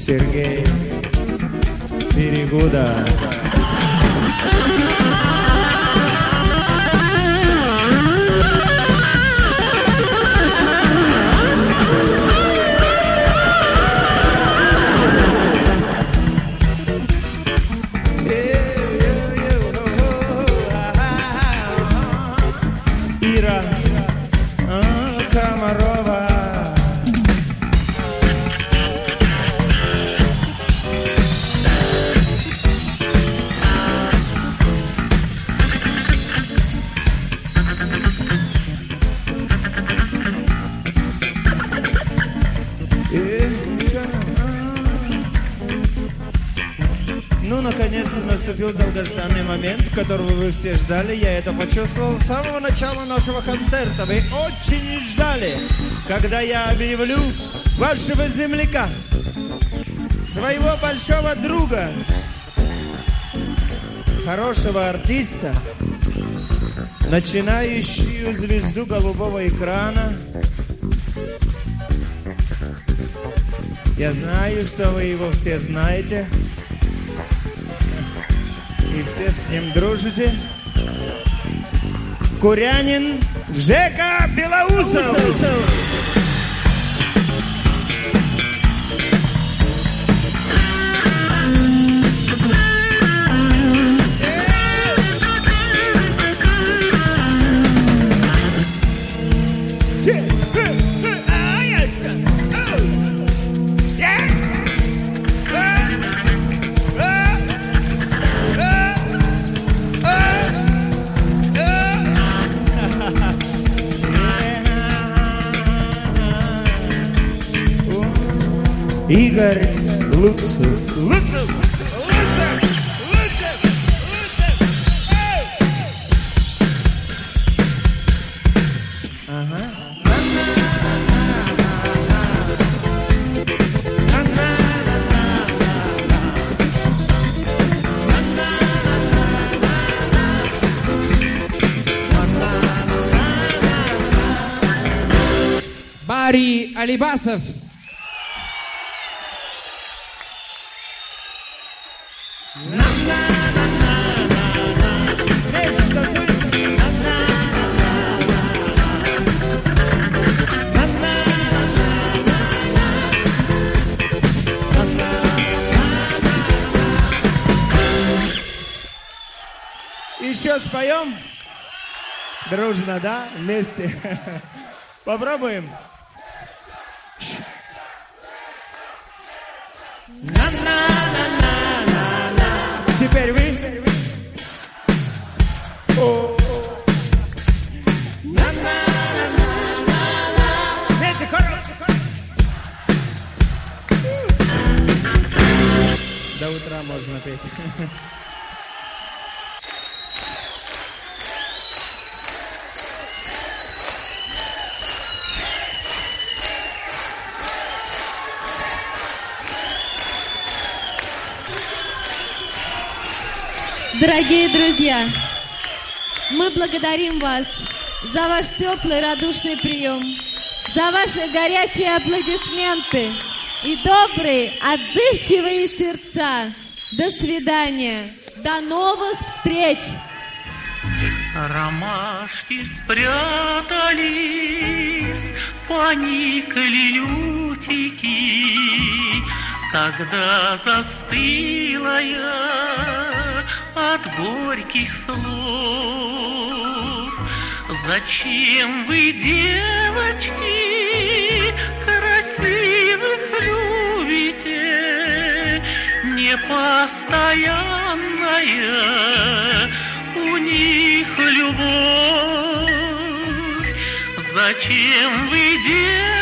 Сергей Перегуда. Ира Комарова. Ну, наконец-то наступил долгожданный момент, которого вы все ждали. Я это почувствовал с самого начала нашего концерта. Вы очень ждали, когда я объявлю вашего земляка, своего большого друга, хорошего артиста, начинающую звезду голубого экрана. Я знаю, что вы его все знаете. И все с ним дружите. Курянин Жека Белоусов. Игорь Луцев. Луцев! Ага. Барри Алибасов. Еще споем? Дружно, да? Вместе. Попробуем. Теперь вы. Вместе, хором. До утра можно петь. Дорогие друзья, мы благодарим вас за ваш теплый, радушный прием, за ваши горячие аплодисменты и добрые, отзывчивые сердца. До свидания, до новых встреч! Ромашки спрятались, поникли лютики, когда застыла я от горьких слов. Зачем вы, девочки, красивых любите? Непостоянная у них любовь. Зачем вы, девочки,